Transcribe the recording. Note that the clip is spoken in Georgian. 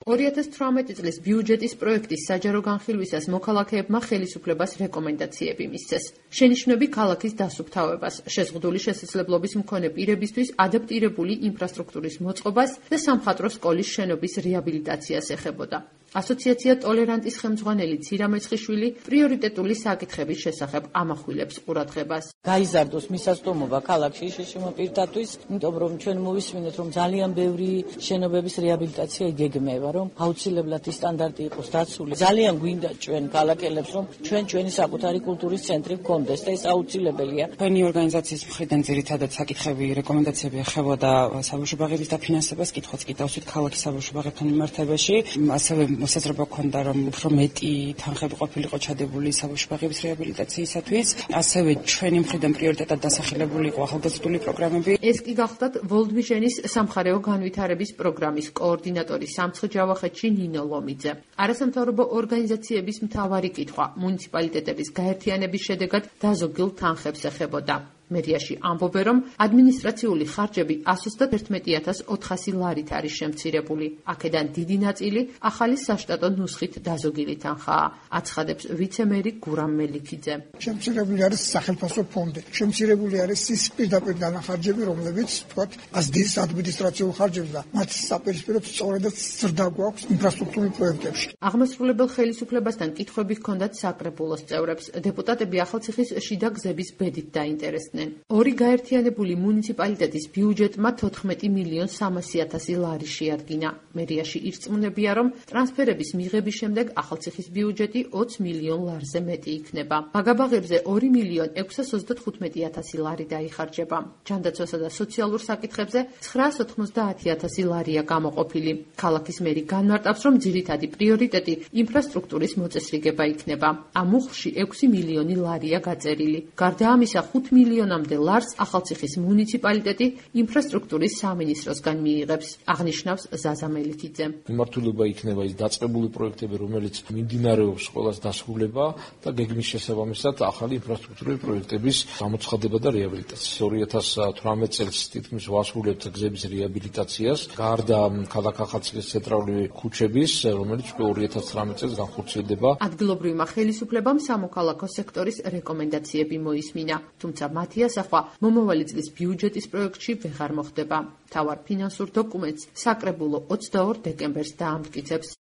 2018 წლის ბიუჯეტის პროექტის საჯარო განხილვისას მოქალაქეებმა ხელისუფლებას რეკომენდაციები მისცეს. შენიშვნები ქალაქის დასუფთავებას, შეზღუდული შესაძლებლობის მქონე პირებისთვის ადაპტირებული ინფრასტრუქტურის მოწყობას და სამხატვრო სკოლის შენობის რეაბილიტაციას ეხებოდა. ასოციაცია ტოლერანტის ხელმძღვანელი ცირა მეცხიშვილი პრიორიტეტული საკითხების შესახებ ამახვილებს ყურადღებას. გაიზარდოს მისასტომობა ქალაქში შშმ პირთათვის, იმიტომ რომ ჩვენ მოვისმინეთ, რომ ძალიან ბევრი შენობების რეაბილიტაცია იგეგმება, რომ აუცილებლად ის სტანდარტი იყოს დაცული. ძალიან გვინდა ჩვენ ქალაქელებს, რომ ჩვენი საკუთარი კულტურის ცენტრი გქონდეს და ეს აუცილებელია. ჩვენი ორგანიზაციის მხრიდან ძირითადად საკითხები, რეკომენდაციები ეხებოდა საბავშვო ბაღების დაფინანსებას, კითხვაც კი დავსვით ქალაქის საბავშვო ბაღებთან მიმართებაში, ასევე მოსაზრება ჰქონდა, რომ უფრო მეტი თანხები ყოფილიყო ჩადებული საბავშვო ბაღების რეაბილიტაციისათვის, ასევე ჩვენი მხრიდან პრიორიტეტად დასახელებული იყო ახალგაზრდული პროგრამები. ეს კი გახლდათ World Vision-ის სამხარეო განვითარების პროგრამის კოორდინატორი სამცხე ჯავახეთში ნინო ლომიძე. არასამთავრობო ორგანიზაციების მთავარი კითხვა მუნიციპალიტეტების გაერთიანების შედეგად დაზოგილ თანხებს ეხებოდა. მერიაში ამბობენ, რომ ადმინისტრაციული ხარჯები 131,400 ლარით არის შემცირებული. აქედან დიდი ნაწილი ახალი საშტატო ნუსხით დაზოგილი თანხაა, აცხადებს ვიცე-მერი გურამ მელიქიძე. შემცირებული არის სახელმწიფო ფონდი, შემცირებული არის ის პირდაპირ დანახარჯები, რომლებიც თქვათ ასდის ადმინისტრაციულ ხარჯებს და მათ საპირისპიროდ სწორედაც ზრდა გვაქვს ინფრასტრუქტურულ პროექტებში. აღმასრულებელ ხელისუფლებასთან კითხვები ჰქონდათ საკრებულოს წევრებს. დეპუტატები ახალციხის შიდა გზების ბედით დაინტერესდნენ. ორი გაერთიანებული მუნიციპალიტეტის ბიუჯეტმა 14,300,000 ლარი შეადგინა. მერიაში ირწმუნებია, რომ ტრანსფერების მიღების შემდეგ ახალციხის ბიუჯეტი 20 მილიონ ლარზე მეტი იქნება. ბაგაბაღებზე 2,635,000 ლარი დაიხარჯება. ჯანდაცვასა და სოციალურ საკითხებზე 990,000 ლარია გამოყოფილი. ქალაქის მერი განმარტავს, რომ ძირითადი პრიორიტეტი ინფრასტრუქტურის მოწესრიგება იქნება. ამ უხლში 6 მილიონი ლარია გაწერილი. გარდა ამისა 5 მილიონამდე ლარს ახალციხის მუნიციპალიტეტი ინფრასტრუქტურის სამინისტროსგან მიიღებს, აღნიშნავს ზაზა მელიქიძე. მიმართულება იქნება ის დაწყებული პროექტები, რომელიც მიმდინარეობს სკოლას დასრულება და გეგმის შესაბამისად ახალი ინფრასტრუქტურული პროექტების გამოცხადება და რეაბილიტაცია. 2018 წელს თითქმის ვასრულებთ გზების რეაბილიტაციას, გარდა ქალაქ ახალციხის ცენტრალური ქუჩების, რომელიც 2019 წელს განხორციელდება. ადგილობრივმა ხელისუფლებამ სამოქალაქო სექტორის რეკომენდაციები მოისმინა, თუმცა მათი ასახვა მომავალი წლის ბიუჯეტის პროექტში ვეღარ მოხდება. მთავარ ფინანსურ დოკუმენტს საკრებულო 22 დეკემბერს დაამტკიცებს.